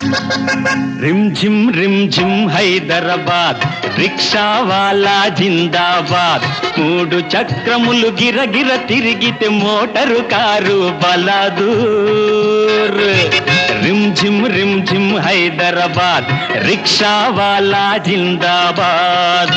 rim झिम Hyderabad rickshaw వాలా జిందాబాద్ మూడు చక్రములు గిరగిర తిరిగితే మోటారు కారు బలాదూర్ రిమ్ ఝిమ్ హైదరాబాద్ రిక్షా వాలా జిందాబాద్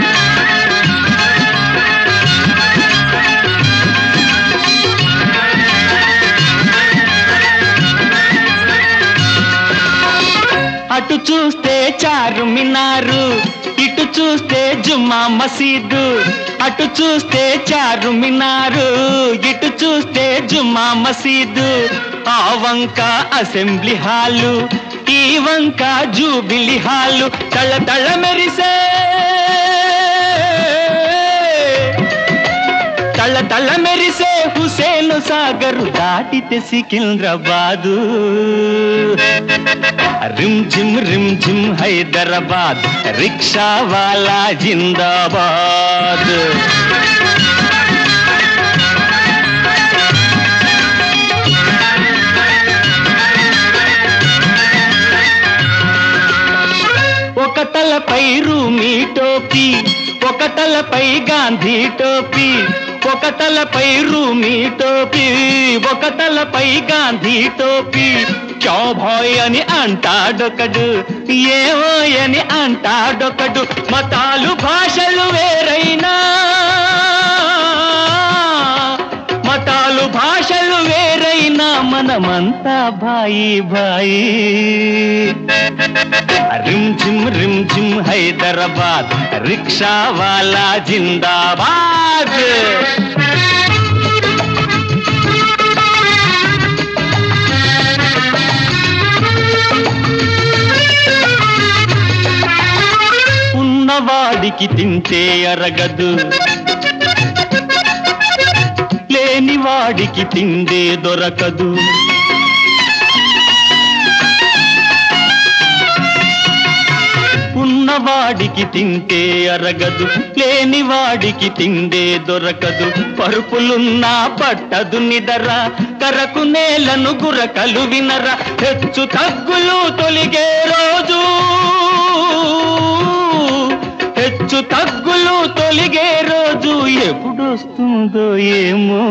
అటు చూస్తే చారుమినారు ఇటు చూస్తే జుమ్మా మసీదు అటు చూస్తే చారుమినారు ఇటు చూస్తే జుమ్మా మసీదు ఆ వంక అసెంబ్లీ హాలు ఈ వంక జూబిలీ హాలు తళ తళ మెరిసే తళ తళ మెరిసే హుసేన్ సాగరు దాటితే సికింద్రాబాదు रिम झिम హైదరాబాద్ రిక్షా వాలా జిందాబాద్ ఒక తలపై రూమీ టోపీ ఒక తలపై గాంధీ టోపీ ఒక తలపై రూమీ టోపీ ఒక తలపై గాంధీ టోపీ క్యో భాయ్ అని అంటాడొకడు ఏమో అని అంటాడొకడు మతాలు భాషలు వేరైనా మతాలు భాషలు వేరైనా మనమంతా భాయి భాయి రిమ్ ఝిమ్ హైదరాబాద్ రిక్షా వాలా జిందాబాద్ ఉన్నవాడికి తింటే అరగదు లేని వాడికి తిండే దొరకదు ఉన్నవాడికి తింటే అరగదు లేని వాడికి తిండే దొరకదు పరుపులున్నా పట్టదు నిదర కరకు నేలను గురకలు వినరా హెచ్చు తగ్గులు తొలిగే రోజు హెచ్చు తగ్గులు తొలిగే రోజు ఎప్పుడొస్తుందో ఏమో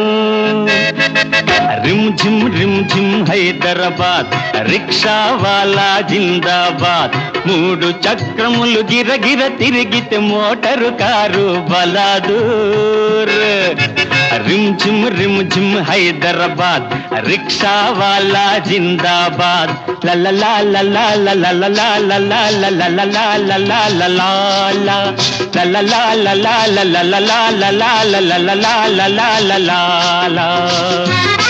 రిమ్ ఝిమ్ హైదరాబాద్ రిక్షా వాలా జిందాబాద్ మూడు చక్రములు గిరగిర తిరిగితే మోటారు కారు బలాదూర్ రిమ్ ఝిమ్ హైదరాబాద్ రిక్షా వాలా జిందాబాద్ లలలా లలలా లలలా లలలా లలలా లలలా లలలా లలలా లలలా లలలా లలలా లలలా లలలా